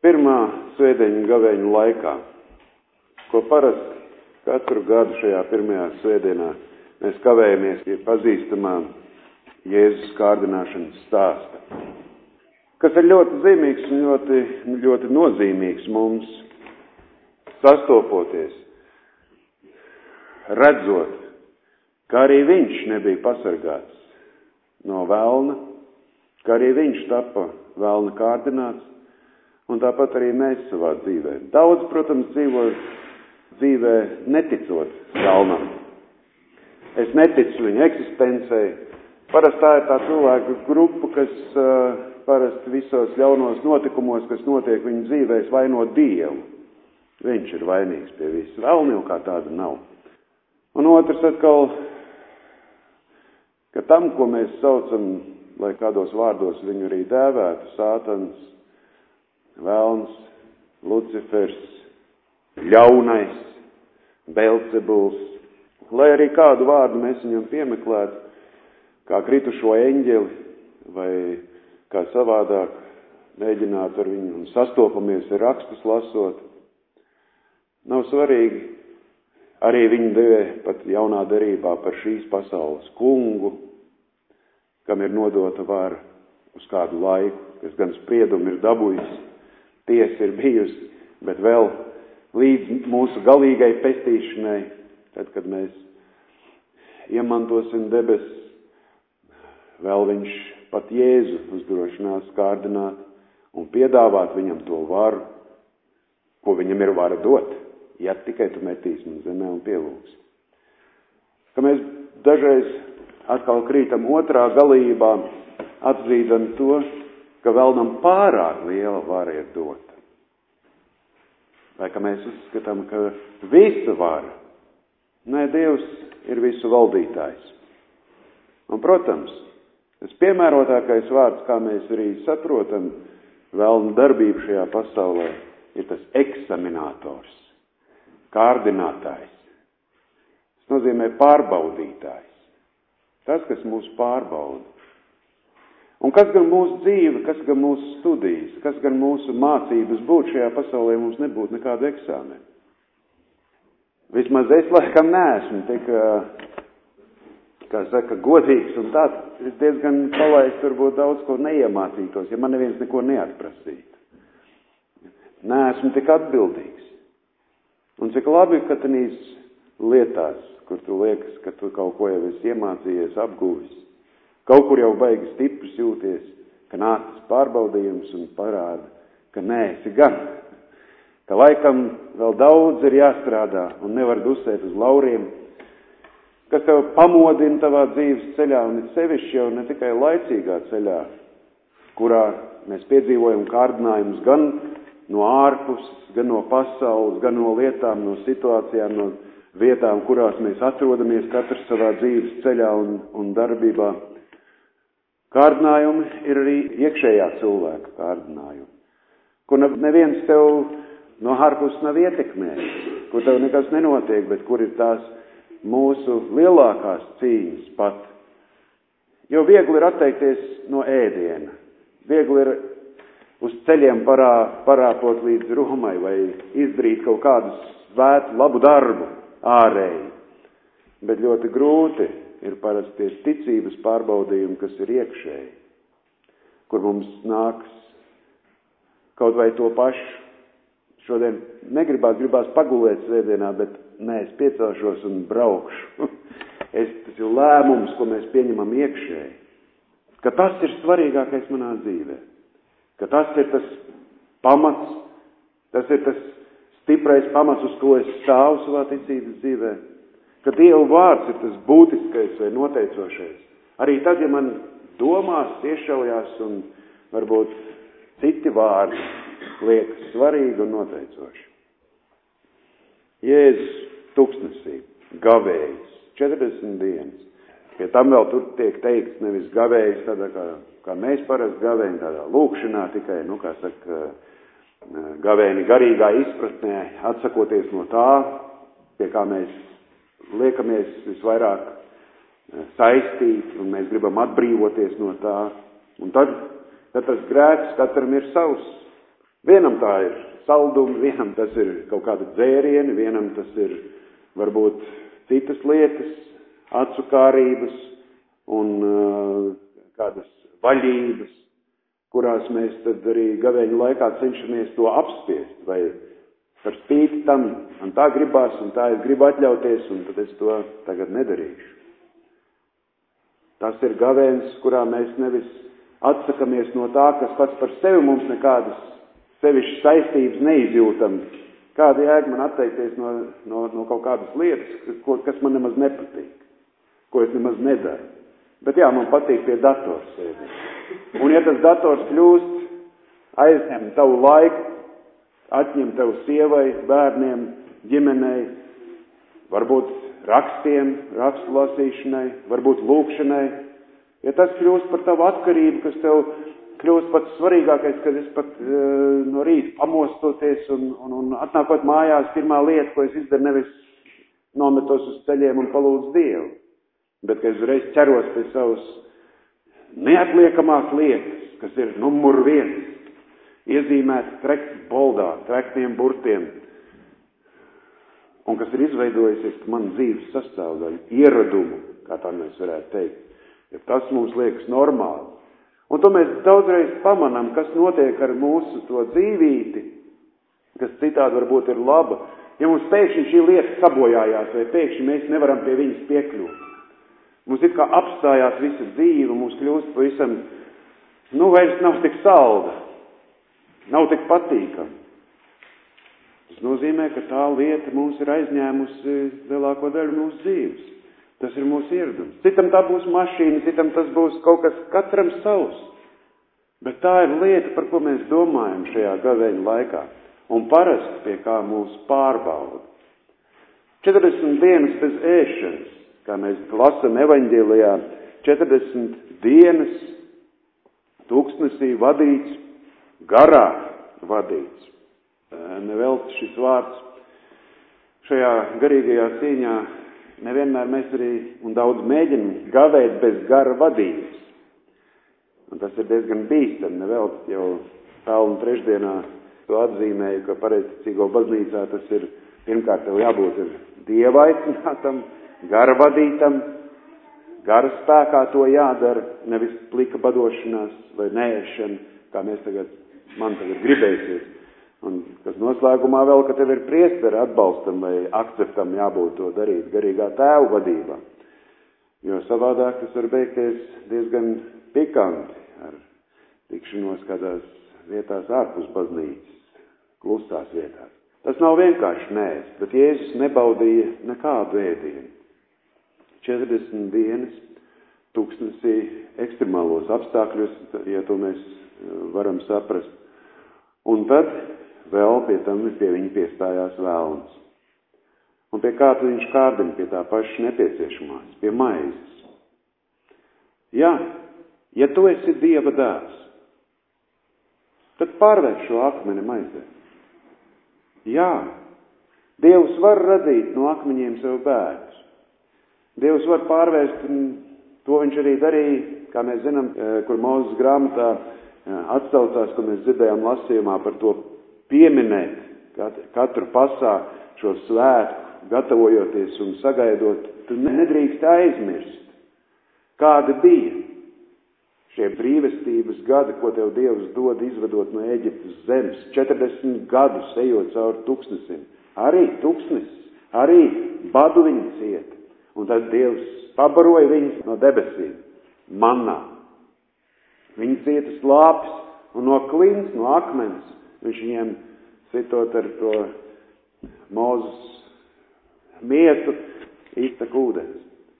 Pirmā svētdieņu gavēņu laikā, ko parasti katru gadu šajā pirmajā svētdienā mēs kavējamies pie pazīstamā Jēzus kārdināšanas stāsta, kas ir ļoti zīmīgs un ļoti nozīmīgs mums, sastopoties, redzot, ka arī viņš nebija pasargāts no velna, ka arī viņš tapa velna kārdināts, un tāpat arī mēs savā dzīvē. Daudz, protams, dzīvo dzīvē neticot velnam. Es neticu viņa eksistencei. Parasti tā ir tā cilvēku grupa, kas parasti visos ļaunos notikumos, kas notiek viņa dzīvēs, vaino Dievu. Viņš ir vainīgs pie visu. Velna jau kā tāda nav. Un otrs atkal, ka tam, ko mēs saucam, lai kādos vārdos viņu arī dēvētu, Sātans, velns, Lucifers, ļaunais, Belcebuls, lai arī kādu vārdu mēs viņam piemeklētu, kā kritušo eņģeli vai kā savādāk mēģināt ar viņu un sastopamies ar rakstus lasot, nav svarīgi. Arī viņu devē pat jaunā derībā par šīs pasaules kungu, kam ir nodota vara uz kādu laiku, kas gan spriedumu ir dabūjis, tiesa ir bijusi, bet vēl līdz mūsu galīgai pestīšanai, tad, kad mēs iemantosim debesis, vēl viņš pat Jēzu uzdrošinās kārdināt un piedāvāt viņam to varu, ko viņam ir vara dot, ja tikai tu metīsi man zemē un pielūgsi. Ka mēs dažreiz atkal krītam otrā galībā, atzīdam to, ka vēlnam pārāk liela vara ir dota. Vai ka mēs uzskatām, ka visa vara, nē, Dievs ir visu valdītājs. Un, protams, tas piemērotākais vārds, kā mēs arī saprotam vēlna darbību šajā pasaulē, ir tas eksaminators, kārdinātājs. Tas nozīmē pārbaudītājs. Tas, kas mūs pārbauda. Un kas gan mūsu dzīve, kas gan mūsu studijas, kas gan mūsu mācības būtu šajā pasaulē, mums nebūtu nekādu eksāmenu. Vismaz es laikam neesmu tik, kā saka, godīgs un tā, es diezgan palaist varbūt daudz ko neiemācītos, ja man neviens neko neatprasītu. Neesmu tik atbildīgs. Un cik labi, ka tenīs lietās, kur tu liekas, ka tu kaut ko jau esi iemācījies, apguvis, kaut kur jau baigi stiprs jūties, ka nāk tas pārbaudījums un parāda, ka nē, esi gan. Ka laikam vēl daudz ir jāstrādā un nevar dusēt uz lauriem, kas tev pamodina tavā dzīves ceļā un ir sevišķi jau ne tikai laicīgā ceļā, kurā mēs piedzīvojam kārdinājumus gan no ārpuses, gan no pasaules, gan no lietām, no situācijām, no vietām, kurās mēs atrodamies katrs savā dzīves ceļā un darbībā. Kārdinājumi ir arī iekšējā cilvēka kārdinājumi, kur neviens tev no ārpuses nav ietekmējis, kur tev nekas nenotiek, bet kur ir tās mūsu lielākās cīņas pat. Jo viegli ir atteikties no ēdiena, viegli ir uz ceļiem parāpot līdz Romai vai izdarīt kaut kādu svētu labu darbu ārēji. Bet ļoti grūti ir parasti tie ticības pārbaudījumi, kas ir iekšēji, kur mums nāks kaut vai to pašu. Šodien gribās pagulēt svētdienā, bet nē, es piecelšos un braukšu. Tas ir lēmums, ko mēs pieņemam iekšēji. Ka tas ir svarīgākais manā dzīvē. Ka tas ir tas pamats, tas ir tas stiprais pamats, uz ko es stāvu savā ticības dzīvē. Ka Dieva vārds ir tas būtiskais vai noteicošais. Arī tad, ja man domās iešaujās un varbūt citi vārdi liekas svarīgi un noteicoši. Jēzus tuksnesī, gavējs, 40 dienas. Pie tam vēl tur tiek teikts nevis gavējs tādā kā mēs parasti gavējam tādā lūkšanā tikai, kā saka, gavēni garīgā izpratnē, atsakoties no tā, pie kā mēs liekamies visvairāk saistīti un mēs gribam atbrīvoties no tā. Un tad tas grēks katram ir savs. Vienam tā ir saldumi, vienam tas ir kaut kāda dzērieni, vienam tas ir varbūt citas lietas, acu kārības un kādas vaļības, kurās mēs tad arī gavēņa laikā cenšamies to apspiest, vai par spīti tam, un tā gribās, un tā es gribu atļauties, un tad es to tagad nedarīšu. Tas ir gavēns, kurā mēs nevis atsakamies no tā, kas pats par sevi mums nekādas sevišķas saistības neizjūtam. Kāda jēga man atteikties no kaut kādas lietas, kas man nemaz nepatīk, ko es nemaz nedaru. Bet jā, man patīk pie dators sēdēt. Un ja tas dators kļūst, aizņem tavu laiku, atņem tev sievai, bērniem, ģimenei, varbūt rakstiem, rakstu lasīšanai, varbūt lūkšanai. Ja tas kļūst par tavu atkarību, kas tev kļūst pats svarīgākais, kad es pat no rīta pamostoties un atnākot mājās, pirmā lieta, ko es izdaru, nevis nometos uz ceļiem un palūdzu Dievu, bet ka es uzreiz ķeros pie savas neatliekamās lietas, kas ir numur 1, iezīmēts trekts boldā, trektiem burtiem, un kas ir izveidojusies man dzīves sastāvdaļu, ieradumu, kā tā mēs varētu teikt. Ja tas mums liekas normāli. Un to mēs daudzreiz pamanām, kas notiek ar mūsu to dzīvīti, kas citādi varbūt ir laba. Ja mums pēkšņi šī lieta sabojājās, vai pēkšņi mēs nevaram pie viņas piekļūt. Mums ir kā apstājās visa dzīve, mums kļūst pavisam, vairs nav tik salda, nav tik patīkama. Tas nozīmē, ka tā lieta mums ir aizņēmusi lielāko daļu mūsu dzīves. Tas ir mūsu ieradums. Citam tā būs mašīna, citam tas būs kaut kas, katram savs. Bet tā ir lieta, par ko mēs domājam šajā gavēņa laikā. Un parasti pie kā mūs pārbauda. 40 dienas bez ēšanas, kā mēs lasam evaņģēlijā, 40 dienas tūkstnesī vadīts, garā vadīts. Nevelti šis vārds šajā garīgajā cīņā. Nevienmēr mēs arī un daudz mēģinam gavēt bez gara vadības. Un tas ir diezgan bīstami, nevelti jau pelnu trešdienā to atzīmēju, ka pareizticīgo baznīcā tas ir, pirmkārt, tev jābūt ir Dieva aicinātam, gara vadītam, gara spēkā to jādara, nevis plika badošanās vai neēšana, kā man tagad gribēsies. Un kas noslēgumā vēl, ka tev ir priesteri atbalstam vai akceptam jābūt to darīt garīgā tēva vadībā. Jo savādāk tas var beigties diezgan pikanti ar tikšanos kādās vietās ārpus baznīcas, klusās vietās. Tas nav vienkārši nēst, bet Jēzus nebaudīja nekādu ēdienu. 40 dienas tūkstnesī ekstremālos apstākļos, ja to mēs varam saprast. Un tad vēl pie tam pie viņa piestājās vēlns. Un pie kā tad viņš kārdina pie tā paša nepieciešamās, pie maizes. Jā, ja tu esi Dieva dēls, tad pārvērš šo akmeni maizē. Jā, Dievs var radīt no akmeņiem sev bērnus. Dievs var pārvērst, un to viņš arī darīja, kā mēs zinām, kur Mūzes grāmatā atsaucās, ko mēs dzirdējām lasījumā par to pieminēt katru pasā šo svētku, gatavojoties un sagaidot. Tu nedrīkst aizmirst, kāda bija šie brīvestības gadi, ko tev Dievs dod izvedot no Ēģiptes zemes, 40 gadus ejot cauri tūkstnesim. Arī tūkstnesis, arī badu viņi cieta. Un tad Dievs pabaroja viņus no debesīm, mannā. Viņi cieta slāpes un no klins, no akmens. Viņš viņiem citot ar to Mūzes mietu iztek ūdens.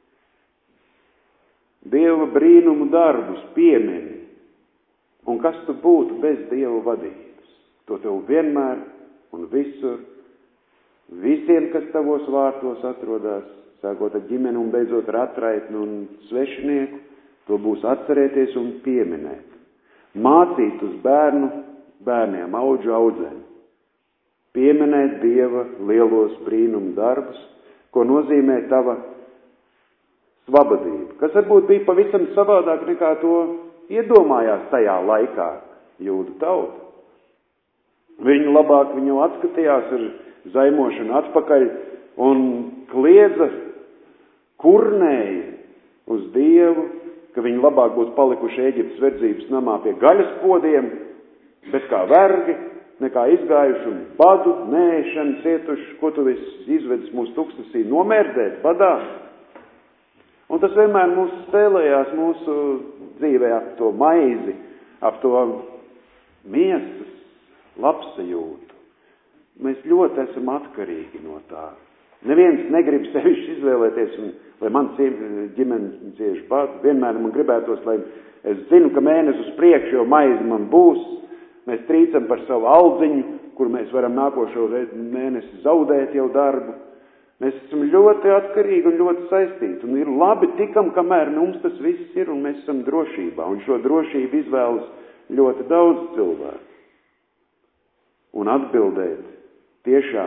Dieva brīnumu darbus piemini. Un kas tu būtu bez Dieva vadības? To tev vienmēr un visur, visiem, kas tavos vārtos atrodās, sākot ar ģimeni un beidzot ar atraitni un svešinieku, to būs atcerēties un pieminēt. Mācīt uz bērniem, audžu audzēm. Pieminēt Dieva lielos brīnumu darbus, ko nozīmē tava svabadība, kas varbūt bija pavisam savādāk nekā to iedomājās tajā laikā jūdu tauta. Viņi labāk viņu atskatījās ar zaimošanu atpakaļ un kliedza, kurnēja uz Dievu, ka viņi labāk būtu palikuši Ēģiptes verdzības namā pie gaļas podiem, bet kā vergi, nekā izgājuši un badu, nēšanu cietuši, ko tu viss izvedis mūsu tuksnesī nomērdēt, badā. Un tas vienmēr mūs spēlējās mūsu dzīvē ap to maizi, ap to miesas labsajūtu. Mēs ļoti esam atkarīgi no tā. Neviens negrib sevišķi izvēlēties, un, lai man ģimene cieši badu. Vienmēr man gribētos, lai es zinu, ka mēnesi uz priekšu jau maizi man būs. Mēs trīcam par savu aldziņu, kur mēs varam nākošo mēnesi zaudēt jau darbu. Mēs esam ļoti atkarīgi un ļoti saistīti. Un ir labi tikam, kamēr mums tas viss ir, un mēs esam drošībā. Un šo drošību izvēlas ļoti daudz cilvēku. Un atbildēt tiešām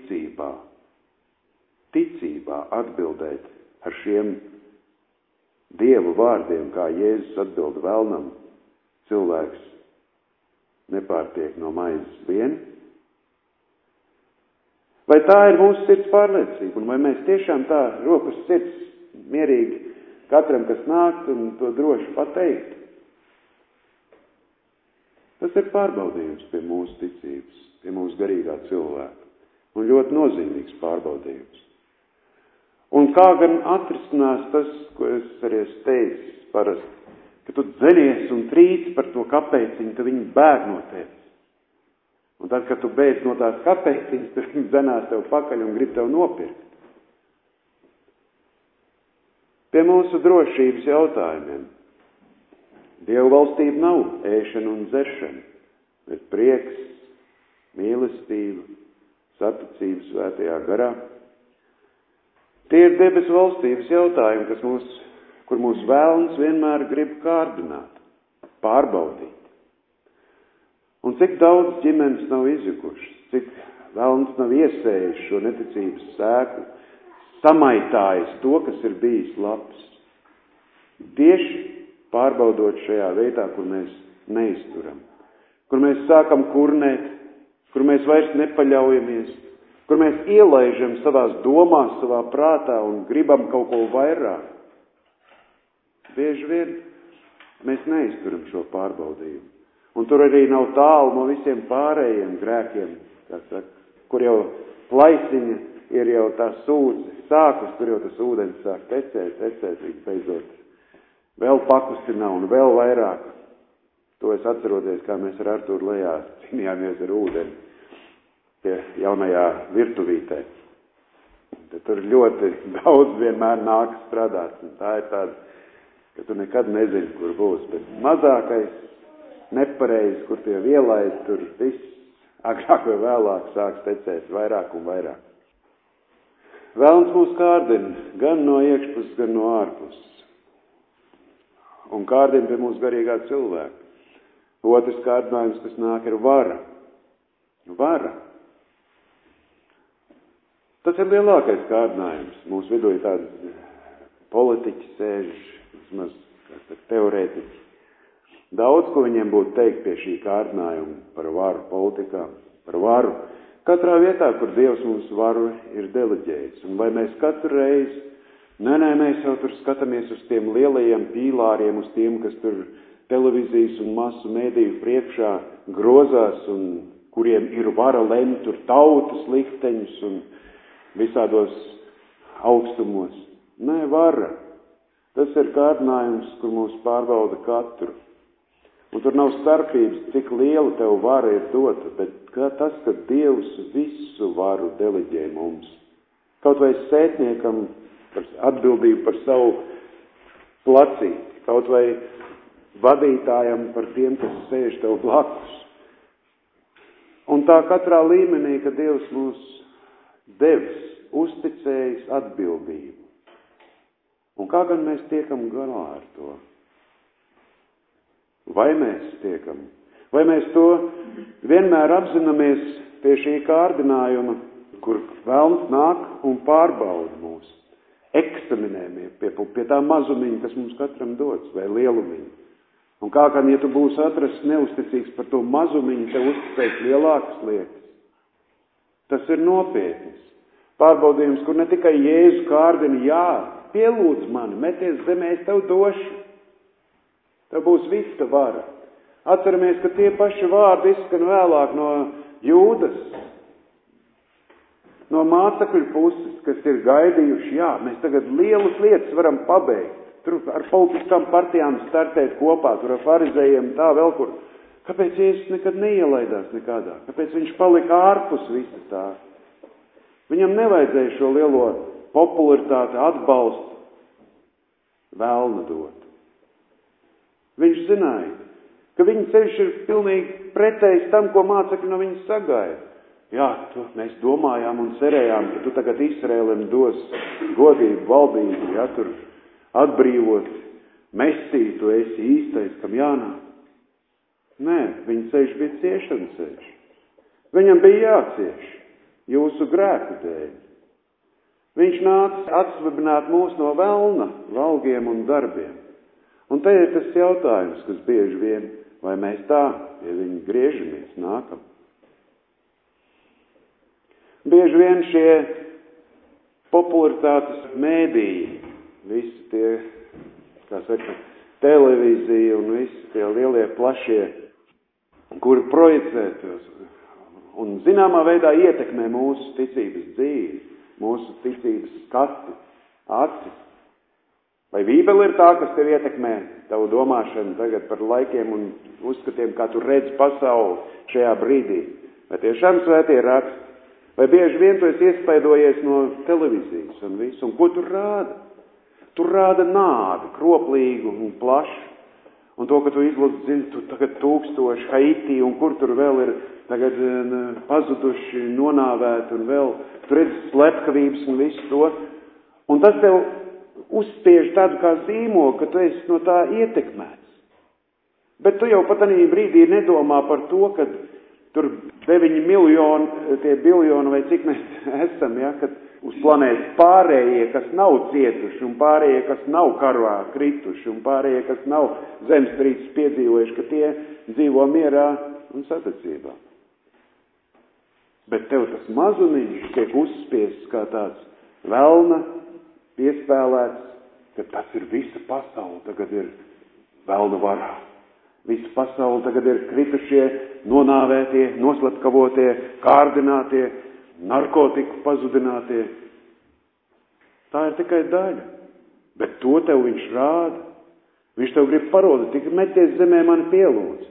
ticībā atbildēt ar šiem Dievu vārdiem, kā Jēzus atbild velnam, cilvēks nepārtiek no maizes vien. Vai tā ir mūsu sirds pārliecība, un vai mēs tiešām tā rokas sirds mierīgi katram, kas nāk, un to droši pateikt? Tas ir pārbaudījums pie mūsu ticības, pie mūsu garīgā cilvēka, un ļoti nozīmīgs pārbaudījums. Un kā gan atrisinās tas, ko es arī esmu teicis parasti, ka tu dzeļies un trīc par to kapēciņu, ka viņi bēg no tevis. Un tad, kad tu beidz no tās kapēciņas, tad viņi dzenās tev pakaļ un grib tev nopirkt. Pie mūsu drošības jautājumiem. Dievu valstība nav ēšana un dzeršana, bet prieks, mīlestība, saticība svētajā garā. Tie ir debesu valstības jautājumi, kur mūsu vēlns vienmēr grib kārdināt, pārbaudīt. Un cik daudz ģimenes nav izjukušas, cik vēlns nav iesējis šo neticības sēklu, samaitājis to, kas ir bijis labs. Tieši pārbaudot šajā veidā, kur mēs neizturam, kur mēs sākam kurnēt, kur mēs vairs nepaļaujamies, kur mēs ielaižam savās domās, savā prātā un gribam kaut ko vairāk. Bieži vien mēs neizturam šo pārbaudījumu. Un tur arī nav tālu no visiem pārējiem grēkiem, kur jau plaisiņa ir jau tā sūdze sākus, tur jau tas ūdens sāk tecēt, viņš beidzot vēl pakustinā un vēl vairāk. To es atceroties, kā mēs ar Arturu lejā cīnījāmies ar ūdeni pie jaunajā virtuvītē. Tad tur ļoti daudz vienmēr nāk strādāt. Un tā ir tāda, ka tu nekad nezini, kur būs. Bet mazākais nepareizi, kur tie ielaid, tur viss agrāk vai vēlāk sāks tecēt vairāk un vairāk. Vēlns mūs kārdina gan no iekšpuses, gan no ārpuses. Un kārdina pie mūsu garīgā cilvēka. Otrs kārdinājums, kas nāk, ir vara. Vara. Tas ir lielākais kārdinājums. Mūsu vidū ir tādi politiķi sēž, vismaz teorētiķi. Daudz, ko viņiem būtu teikt pie šī kārdinājuma par varu politikā, par varu. Katrā vietā, kur Dievs mums varu ir deleģējis. Un vai mēs katru reizi, mēs jau tur skatāmies uz tiem lielajiem pīlāriem, uz tiem, kas tur televīzijas un masu mēdīju priekšā grozās un kuriem ir vara lemt tur tautas likteņus un visādos augstumos. Nē, vara. Tas ir kārdinājums, kur mūs pārbauda katru. Un tur nav starpības, cik liela tev vara ir dota, bet tas, ka Dievs visu varu deleģē mums. Kaut vai sētniekam atbildību par savu placīti, kaut vai vadītājam par tiem, kas sēž tev blakus. Un tā katrā līmenī, ka Dievs mūs devis, uzticējis atbildību. Un kā gan mēs tiekam galā ar to? Vai mēs tiekam? Vai mēs to vienmēr apzināmies pie šī kārdinājuma, kur velns nāk un pārbauda mūs? Eksaminējumie pie tā mazumiņa, kas mums katram dots, vai lielumiņa. Un kā gan, ja tu būsi atrasts neusticīgs par to mazumiņu, tev uzticēs lielākas lietas. Tas ir nopietnis. Pārbaudījums, kur ne tikai Jēzus kārdina, jā, pielūdz mani, meties zemē, es tev došu. Tev būs visa vara. Atceramies, ka tie paši vārdi izskan vēlāk no Jūdas, no mācekļu puses, kas ir gaidījuši, jā, mēs tagad lielas lietas varam pabeigt. Tur ar politiskām partijām startēt kopā, tur ar farizējiem tā vēl kur. Kāpēc Jēzus nekad neielaidās nekādā? Kāpēc viņš palika ārpus visa tā? Viņam nevajadzēja šo lielo popularitāti, atbalstu velna dot. Viņš zināja, ka viņa ceļš ir pilnīgi pretējs tam, ko mācekļi no viņas sagaida. Jā, mēs domājām un cerējām, ka tu tagad Izraēlim dos godību, valdību, ja, tur atbrīvot, Mesiju, tu esi īstais, kam jānāk. Nē, viņa ceļš bija ciešana ceļš. Viņam bija jācieš jūsu grēku dēļ. Viņš nāca atsvabināt mūs no velna, valgiem un darbiem. Un te ir tas jautājums, kas bieži vien, vai mēs tā, ja viņi griežamies, nākam. Bieži vien šie popularitātes mēdīji, visi tie, kā saka, televīzija un visi tie lielie plašie, kuri projicē tos un zināmā veidā ietekmē mūsu ticības dzīvi, mūsu ticības skati, acis. Vai Bībele ir tā, kas tev ietekmē tavu domāšanu tagad par laikiem un uzskatiem, kā tu redzi pasauli šajā brīdī? Vai tiešām svētie raksti? Vai bieži vien tu esi iespaidojies no televīzijas un visu? Un ko tur rāda? Tur rāda nāvi, kroplīgu un plašu. Un to, ka tu izlasi dziļi, tu tagad 1000 Haitī un kur tur vēl ir tagad pazuduši, nonāvēti un vēl tu redzi slepkavības un visu to. Un tas tev uzspiež tādu kā zīmogu, ka tu esi no tā ietekmēts. Bet tu jau pat tādā brīdī nedomā par to, ka tur 9 miljoni, tie biljoni vai cik mēs esam, ja, kad uz planētas pārējie, kas nav cietuši, un pārējie, kas nav karā krituši, un pārējie, kas nav zemestrīces piedzīvojuši, ka tie dzīvo mierā un saticībā. Bet tev tas mazumiņš tiek uzspiests kā tāds velna piespēlēts, ka tas ir visa pasaule, tagad ir velna varā. Visa pasaule tagad ir kritušie, nonāvētie, noslepkavotie, kārdinātie, narkotiku pazudinātie. Tā ir tikai daļa. Bet to tev viņš rāda. Viņš tev grib parodīt, tikai meties zemē mani pielūdz.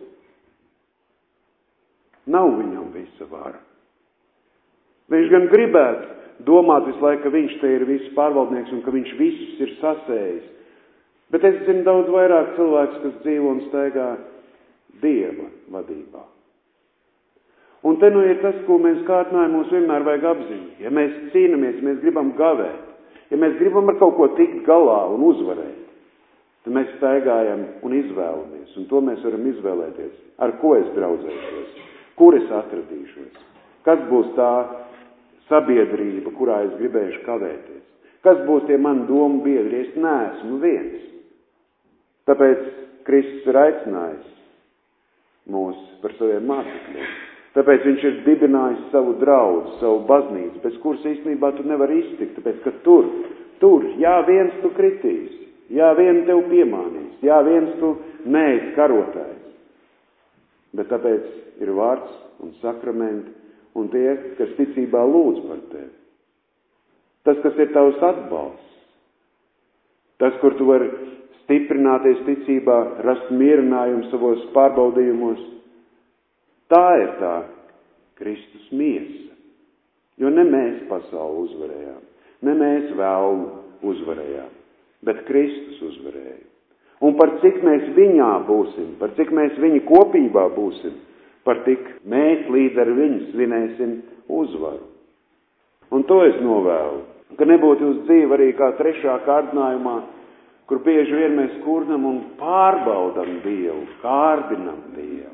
Nav viņam visa vara. Viņš gan gribētu domāt visu laiku, ka viņš te ir visu pārvaldnieks un ka viņš visus ir sasējis. Bet es zinu daudz vairāk cilvēkus, kas dzīvo un staigā Dieva vadībā. Un te nu ir tas, ko mēs kārtnājam, mums vienmēr vajag apziņu. Ja mēs cīnamies, ja mēs gribam gavēt, ja mēs gribam ar kaut ko tikt galā un uzvarēt, tad mēs staigājam un izvēlamies. Un to mēs varam izvēlēties. Ar ko es draudzēšos? Kur es atradīšos? Kas būs tā sabiedrība, kurā es gribēšu kavēties? Kas būs tie mani domu biedri? Es neesmu viens. Tāpēc Kristus ir aicinājis mūs par saviem mācekļiem. Tāpēc viņš ir dibinājis savu draudzi, savu baznīcu, bez kuras īstenībā tu nevari iztikt, tāpēc, ka tur, jā, viens tu kritīs, jā, viens tev piemānīs, jā, viens tu neesi karotājs. Bet tāpēc ir vārds un sakramenti un tie, kas ticībā lūdz par tevi. Tas, kas ir tavs atbalsts, tas, kur tu vari stiprināties ticībā, rast mierinājumu savos pārbaudījumos, tā ir tā Kristus miesa. Jo ne mēs pasauli uzvarējām, ne mēs velnu uzvarējām, bet Kristus uzvarēja. Un par cik mēs viņā būsim, par cik mēs viņa kopībā būsim, par tik mēs līdz ar viņu svinēsim uzvaru. Un to es novēlu, ka nebūtu jūs dzīve arī kā 3. kārdinājumā, kur bieži vien mēs kurnam un pārbaudam Dievu, kārdinam Dievu.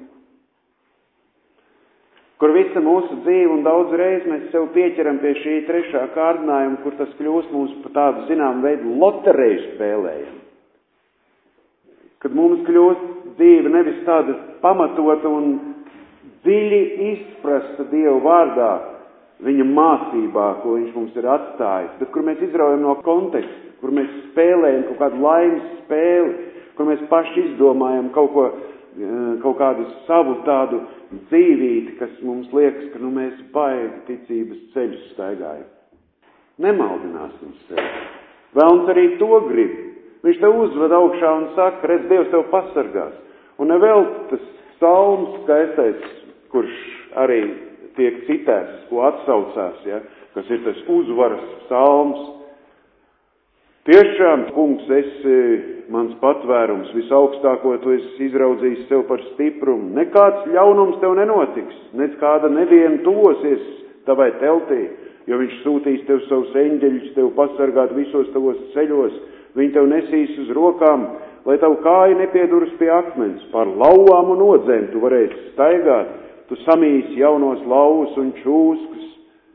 Kur visa mūsu dzīve un daudz reiz mēs sev pieķeram pie šī 3. kārdinājuma, kur tas kļūst mums par tādu zinām veidu lotereju spēlējam. Kad mums kļūst dzīve nevis tāda pamatota un dziļi izprasta Dievu vārdā, viņa mācībā, ko viņš mums ir atstājis, bet kur mēs izraujam no konteksta, kur mēs spēlējam kaut kādu laimes spēli, kur mēs paši izdomājam kaut kādu savu tādu dzīvīti, kas mums liekas, ka mēs baigi ticības ceļus staigājam. Nemaldināsim sevi. Velns arī to grib. Viņš tev uzved augšā un saka, redz, Dievs tev pasargās. Un nevēl tas psalms skaistais, kurš arī tiek citēts, ko atsaucās, ja, kas ir tas uzvaras psalms. Tiešām, kungs, esi mans patvērums, visaugstāko tu esi izraudzījis sev par stiprumu. Nekāds ļaunums tev nenotiks, nec kāda neviena tuvosies tavai teltī, jo viņš sūtīs tev savus eņģeļus, tev pasargāt visos tavos ceļos. Viņi tev nesīs uz rokām, lai tavu kāju nepieduras pie akmens. Pār lauvām un odzēm tu varēsi staigāt, tu samīsi jaunos lauvus un čūskas.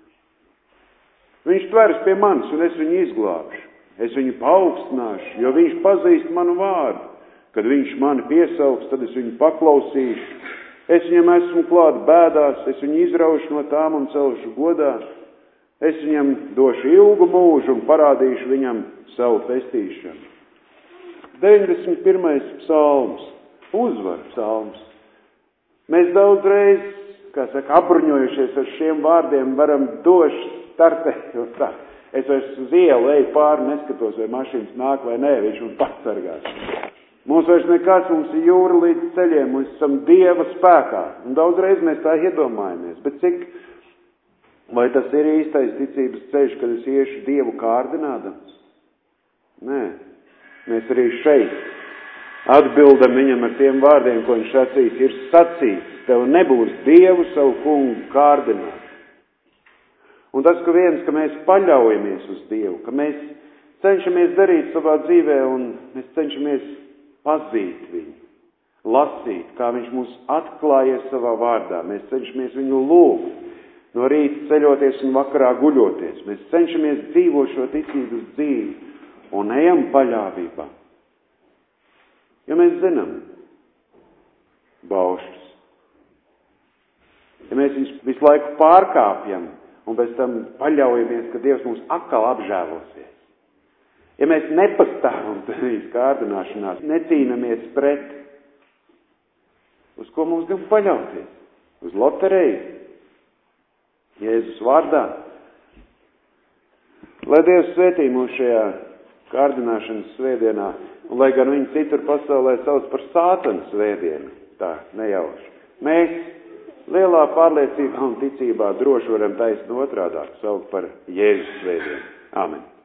Viņš tvers pie manis, un es viņu izglābšu. Es viņu paaugstināšu, jo viņš pazīst manu vārdu. Kad viņš mani piesauks, tad es viņu paklausīšu. Es viņam esmu klāt bēdās, es viņu izraušu no tām un celšu godā. Es viņam došu ilgu mūžu un parādīšu viņam savu pestīšanu. 91. psalms, uzvar psalms. Mēs daudzreiz, apbruņojušies ar šiem vārdiem, varam doši startēt un tā. Es vairs uz ielu eju pāri, neskatos, vai mašīnas nāk vai nē, viņš man pasargās. Mums vairs nekas, mums ir jūra līdz ceļiem, mums esam Dieva spēkā. Un daudzreiz mēs tā iedomājamies, bet vai tas ir īstais ticības ceļš, kad es iešu Dievu kārdinādams? Nē, mēs arī šeit atbildam viņam ar tiem vārdiem, ko viņš sacīs. Ir sacīts, tev nebūs Dievu savu kungu kārdināt. Un tas, ka mēs paļaujamies uz Dievu, ka mēs cenšamies darīt savā dzīvē un mēs cenšamies pazīt viņu, lasīt, kā viņš mūs atklājies savā vārdā. Mēs cenšamies viņu lūgt, no rīta ceļoties un vakarā guļoties. Mēs cenšamies dzīvot šo ticības dzīvi un ejam paļāvībā. Ja mēs zinām baušļus, ja mēs viņus visu laiku pārkāpjam, un pēc tam paļaujamies, ka Dievs mums atkal apžēlosies. Ja mēs nepastāvam tajās kārdināšanās, necīnamies pret, uz ko mums gan paļauties? Uz lotereju? Jēzus vārdā? Lai Dievs svētī mūs šajā kārdināšanas svētdienā, un lai gan viņi citur pasaulē sauc par Sātana svētdienu, tā nejauši. Mēs lielā pārliecībā un ticībā droši varam taisnot otrādāk saukt par Jēzus svētdienu. Āmen.